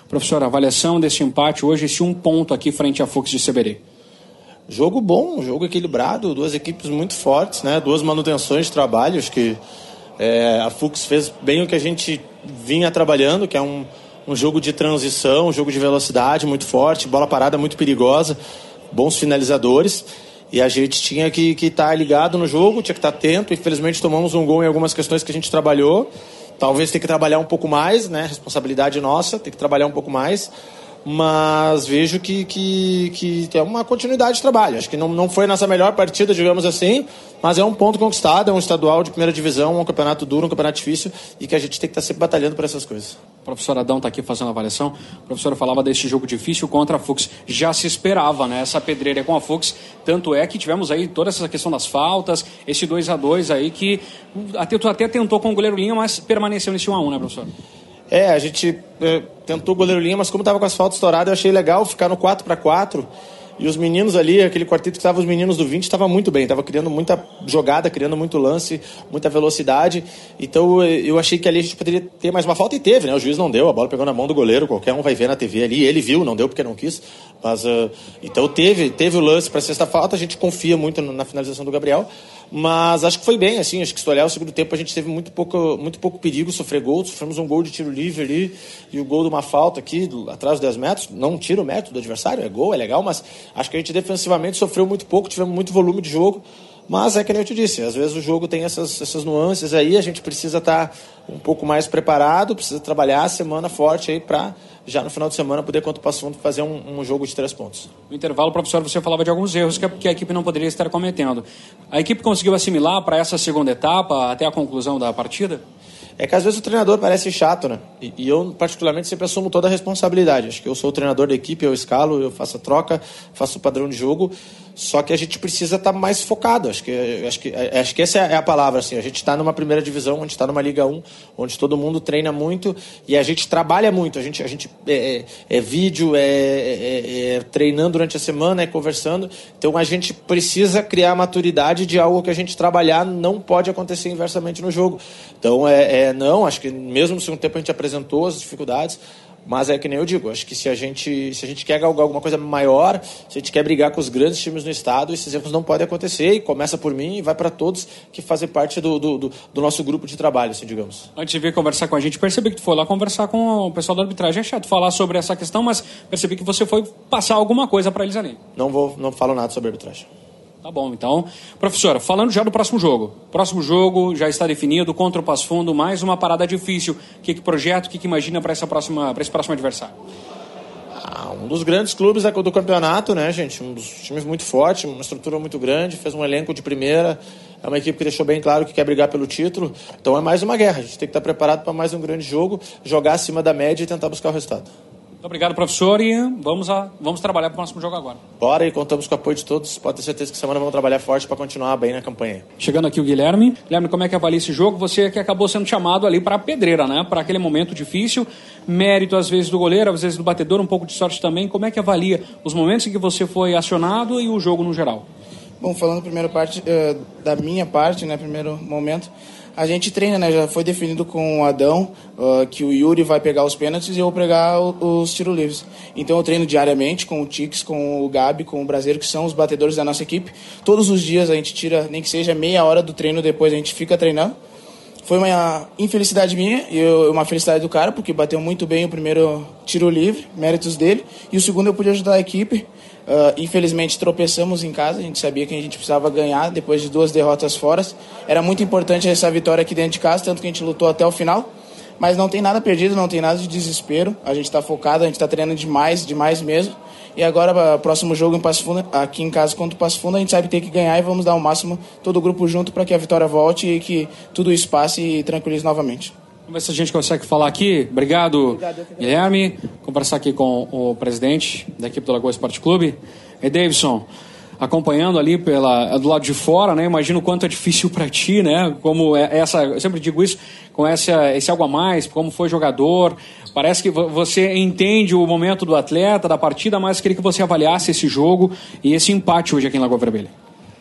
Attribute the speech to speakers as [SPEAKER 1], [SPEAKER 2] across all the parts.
[SPEAKER 1] Professor, avaliação desse empate hoje, esse 1 ponto aqui frente à Fux de Ceberê.
[SPEAKER 2] Jogo bom, jogo equilibrado, duas equipes muito fortes, né? Duas manutenções de trabalho. Acho que a Fux fez bem o que a gente vinha trabalhando, que é um jogo de transição, um jogo de velocidade muito forte, bola parada muito perigosa, bons finalizadores. E a gente tinha que estar ligado no jogo, tinha que estar atento. Infelizmente tomamos um gol em algumas questões que a gente trabalhou. Talvez tenha que trabalhar um pouco mais, né? Responsabilidade nossa, tem que trabalhar um pouco mais. Mas vejo que é uma continuidade de trabalho. Acho que não foi a nossa melhor partida, digamos assim, mas é um ponto conquistado, é um estadual de primeira divisão, um campeonato duro, um campeonato difícil e que a gente tem que estar sempre batalhando por essas coisas.
[SPEAKER 1] O professor Adão está aqui fazendo a avaliação. O professor falava desse jogo difícil contra a Fux. Já se esperava, né? Essa pedreira com a Fux. Tanto é que tivemos aí toda essa questão das faltas, esse 2-2 aí que até tentou com o goleiro Linha, mas permaneceu nesse 1-1, né, professor?
[SPEAKER 2] A gente tentou o goleiro Linha, mas como estava com as faltas estouradas, eu achei legal ficar no 4-4. E os meninos ali, aquele quarteto que estava os meninos do 20, estava muito bem, estava criando muita jogada, criando muito lance, muita velocidade. Então eu achei que ali a gente poderia ter mais uma falta e teve, né? O juiz não deu, a bola pegou na mão do goleiro, qualquer um vai ver na TV ali, ele viu, não deu porque não quis. Mas então teve o lance para a sexta falta, a gente confia muito na finalização do Gabriel. Mas acho que foi bem, assim, acho que se olhar o segundo tempo a gente teve muito pouco perigo, sofrer gol, sofremos um gol de tiro livre ali e o gol de uma falta aqui, atrás dos 10 metros, não tira o mérito do adversário, é gol, é legal, mas acho que a gente defensivamente sofreu muito pouco, tivemos muito volume de jogo, mas é que nem eu te disse, às vezes o jogo tem essas nuances aí, a gente precisa estar um pouco mais preparado, precisa trabalhar a semana forte aí para já no final de semana poder contra o Passo Fundo fazer um jogo de 3 pontos.
[SPEAKER 1] No intervalo, professor, você falava de alguns erros que a equipe não poderia estar cometendo. A equipe conseguiu assimilar para essa segunda etapa, até a conclusão da partida?
[SPEAKER 2] É que às vezes o treinador parece chato, né? E eu, particularmente, sempre assumo toda a responsabilidade. Acho que eu sou o treinador da equipe, eu escalo, eu faço a troca, faço o padrão de jogo. Só que a gente precisa estar mais focado. Acho que essa é a palavra. Assim. A gente está numa primeira divisão, a gente está numa Liga 1, onde todo mundo treina muito e a gente trabalha muito. A gente vídeo, treinando durante a semana, conversando. Então a gente precisa criar a maturidade de algo que a gente trabalhar não pode acontecer inversamente no jogo. Então não, acho que mesmo no segundo tempo a gente apresentou as dificuldades. Mas é que nem eu digo, acho que se a gente quer galgar alguma coisa maior, se a gente quer brigar com os grandes times no estado, esses erros não podem acontecer e começa por mim e vai para todos que fazem parte do nosso grupo de trabalho, assim, digamos.
[SPEAKER 1] Antes de vir conversar com a gente, percebi que tu foi lá conversar com o pessoal da arbitragem. É chato falar sobre essa questão, mas percebi que você foi passar alguma coisa para eles ali.
[SPEAKER 2] Não falo nada sobre arbitragem.
[SPEAKER 1] Tá bom, então. Professora, falando já do próximo jogo. Próximo jogo já está definido, contra o Passo Fundo, mais uma parada difícil. O que projeta, o que imagina para esse próximo adversário?
[SPEAKER 2] Um dos grandes clubes do campeonato, né, gente? Um dos times muito forte, uma estrutura muito grande, fez um elenco de primeira. É uma equipe que deixou bem claro que quer brigar pelo título. Então é mais uma guerra. A gente tem que estar preparado para mais um grande jogo, jogar acima da média e tentar buscar o resultado.
[SPEAKER 1] Muito obrigado, professor, e vamos trabalhar para o próximo jogo agora.
[SPEAKER 2] Bora, e contamos com o apoio de todos. Pode ter certeza que semana vamos trabalhar forte para continuar bem na campanha.
[SPEAKER 1] Chegando aqui o Guilherme. Guilherme, como é que avalia esse jogo? Você que acabou sendo chamado ali para a pedreira, né? Para aquele momento difícil. Mérito, às vezes, do goleiro, às vezes do batedor, um pouco de sorte também. Como é que avalia os momentos em que você foi acionado e o jogo no geral?
[SPEAKER 3] Bom, falando primeira parte, da minha parte, né? Primeiro momento... A gente treina, né? Já foi definido com o Adão que o Yuri vai pegar os pênaltis e eu vou pegar os tiros livres. Então eu treino diariamente com o Tix, com o Gabi, com o Brasileiro, que são os batedores da nossa equipe. Todos os dias a gente tira, nem que seja meia hora do treino, depois a gente fica treinando. Foi uma infelicidade minha e uma felicidade do cara, porque bateu muito bem o primeiro tiro livre, méritos dele. E o segundo eu pude ajudar a equipe. Infelizmente tropeçamos em casa, a gente sabia que a gente precisava ganhar depois de 2 derrotas fora. Era muito importante essa vitória aqui dentro de casa, tanto que a gente lutou até o final. Mas não tem nada perdido, não tem nada de desespero. A gente está focado, a gente está treinando demais mesmo. E agora, próximo jogo em Passo Fundo, aqui em casa contra o Passo Fundo, a gente sabe que tem que ganhar e vamos dar o máximo, todo o grupo junto, para que a vitória volte e que tudo isso passe e tranquilize novamente.
[SPEAKER 1] Vamos ver se a gente consegue falar aqui. Obrigado, Guilherme. Conversar aqui com o presidente da equipe do Lagoa Esporte Clube. E Davidson, acompanhando ali do lado de fora, né? Imagino o quanto é difícil para ti, né? Como eu sempre digo isso, com esse algo a mais, como foi jogador. Parece que você entende o momento do atleta, da partida, mas queria que você avaliasse esse jogo e esse empate hoje aqui em Lagoa Vermelha.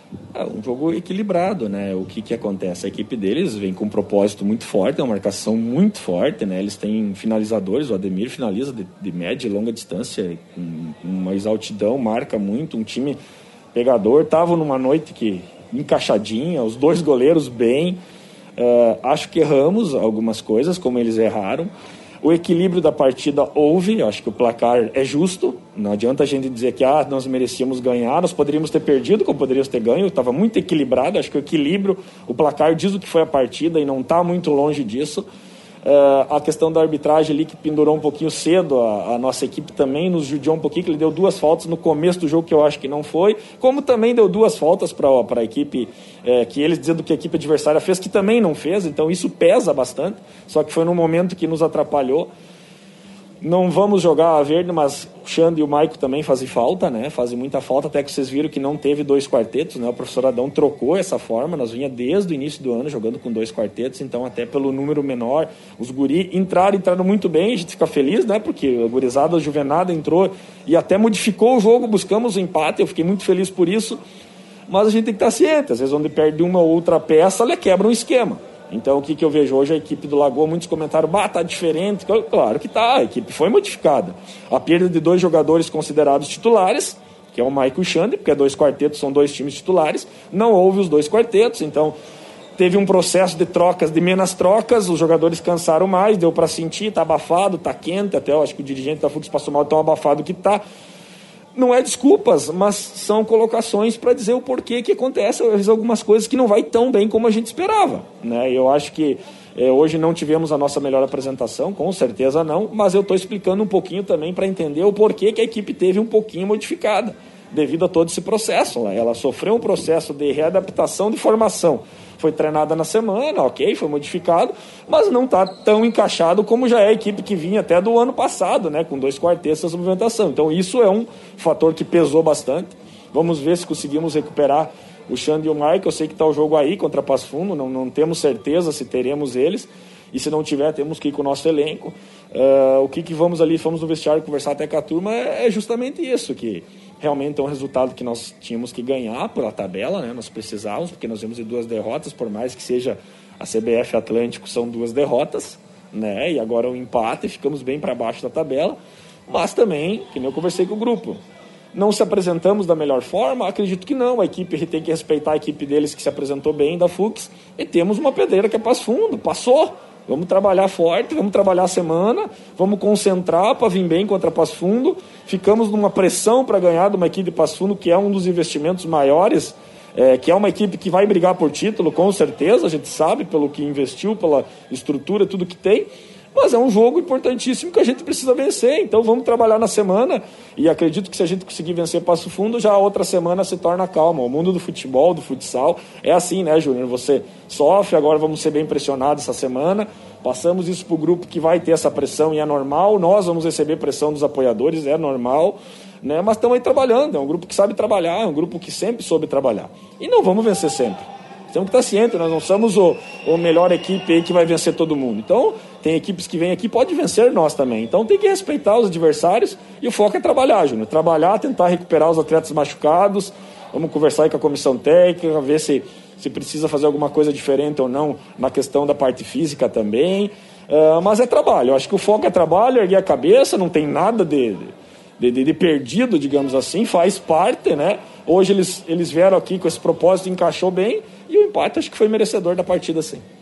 [SPEAKER 4] Um jogo equilibrado, né? O que acontece? A equipe deles vem com um propósito muito forte, uma marcação muito forte, né? Eles têm finalizadores, o Ademir finaliza de média e longa distância, com uma exaltidão, marca muito, um time pegador. Estavam numa noite que encaixadinha, os dois goleiros bem. Acho que erramos algumas coisas, como eles erraram. O equilíbrio da partida houve, acho que o placar é justo, não adianta a gente dizer que nós merecíamos ganhar, nós poderíamos ter perdido, como poderíamos ter ganho, estava muito equilibrado, acho que o equilíbrio, o placar diz o que foi a partida e não está muito longe disso. A questão da arbitragem ali que pendurou um pouquinho cedo, a nossa equipe também nos judiou um pouquinho, que ele deu 2 faltas no começo do jogo que eu acho que não foi, como também deu 2 faltas para a equipe, que eles dizendo que a equipe adversária fez, que também não fez, então isso pesa bastante, só que foi num momento que nos atrapalhou. Não vamos jogar a verde, mas o Xande e o Maico também fazem falta, né? Fazem muita falta, até que vocês viram que não teve 2 quartetos, né? O professor Adão trocou essa forma, nós vinha desde o início do ano jogando com 2 quartetos, então até pelo número menor, os guri entraram muito bem, a gente fica feliz, né? Porque a gurizada, a juvenada entrou e até modificou o jogo, buscamos o empate, eu fiquei muito feliz por isso, mas a gente tem que estar ciente, às vezes onde perde uma ou outra peça, ela quebra um esquema. Então, o que eu vejo hoje, a equipe do Lagoa, muitos comentaram, tá diferente. Claro que tá, a equipe foi modificada. A perda de 2 jogadores considerados titulares, que é o Maico e o Xande, porque 2 quartetos são 2 times titulares, não houve os 2 quartetos, então teve um processo de trocas, de menos trocas, os jogadores cansaram mais, deu para sentir, tá abafado, tá quente, até eu acho que o dirigente da Fux passou mal tão abafado que tá. Não é desculpas, mas são colocações para dizer o porquê que acontece às vezes algumas coisas que não vai tão bem como a gente esperava, né? Eu acho que hoje não tivemos a nossa melhor apresentação, com certeza não, mas eu estou explicando um pouquinho também para entender o porquê que a equipe teve um pouquinho modificada, devido a todo esse processo. Ela sofreu um processo de readaptação de formação. Foi treinada na semana, ok, foi modificado, mas não está tão encaixado como já é a equipe que vinha até do ano passado, né, com 2 quartetos essa movimentação. Então isso é um fator que pesou bastante. Vamos ver se conseguimos recuperar o Xande e o Mike. Eu sei que está o jogo aí contra Passo Fundo, não temos certeza se teremos eles, e se não tiver, temos que ir com o nosso elenco. O que vamos ali, fomos no vestiário conversar até com a turma, é justamente isso, que realmente é um resultado que nós tínhamos que ganhar pela tabela, né? Nós precisávamos, porque nós vimos de 2 derrotas, por mais que seja a CBF Atlântico, são 2 derrotas, né? E agora um empate, ficamos bem para baixo da tabela, mas também, que nem eu conversei com o grupo, não se apresentamos da melhor forma? Acredito que não, a equipe tem que respeitar a equipe deles que se apresentou bem, da Fux, e temos uma pedreira que é Passo Fundo, passou. Vamos trabalhar forte, vamos trabalhar a semana, vamos concentrar para vir bem contra Passo Fundo. Ficamos numa pressão para ganhar de uma equipe de Passo Fundo, que é um dos investimentos maiores, que é uma equipe que vai brigar por título, com certeza, a gente sabe, pelo que investiu, pela estrutura, tudo que tem. Mas é um jogo importantíssimo que a gente precisa vencer, então vamos trabalhar na semana, e acredito que se a gente conseguir vencer Passo Fundo, já a outra semana se torna calma. O mundo do futebol, do futsal, é assim, né, Júnior? Você sofre, agora vamos ser bem pressionados essa semana, passamos isso para o grupo que vai ter essa pressão e é normal, nós vamos receber pressão dos apoiadores, é normal, né? Mas estamos aí trabalhando, é um grupo que sabe trabalhar, é um grupo que sempre soube trabalhar, e não vamos vencer sempre. Temos que estar cientes, nós não somos o melhor equipe aí que vai vencer todo mundo. Então, tem equipes que vêm aqui, pode vencer nós também. Então, tem que respeitar os adversários e o foco é trabalhar, Júnior. Trabalhar, tentar recuperar os atletas machucados. Vamos conversar aí com a comissão técnica, ver se precisa fazer alguma coisa diferente ou não na questão da parte física também. Mas é trabalho. Eu acho que o foco é trabalho, erguer a cabeça, não tem nada de perdido, digamos assim, faz parte, né? Hoje eles vieram aqui com esse propósito, encaixou bem, e o empate acho que foi merecedor da partida, sim.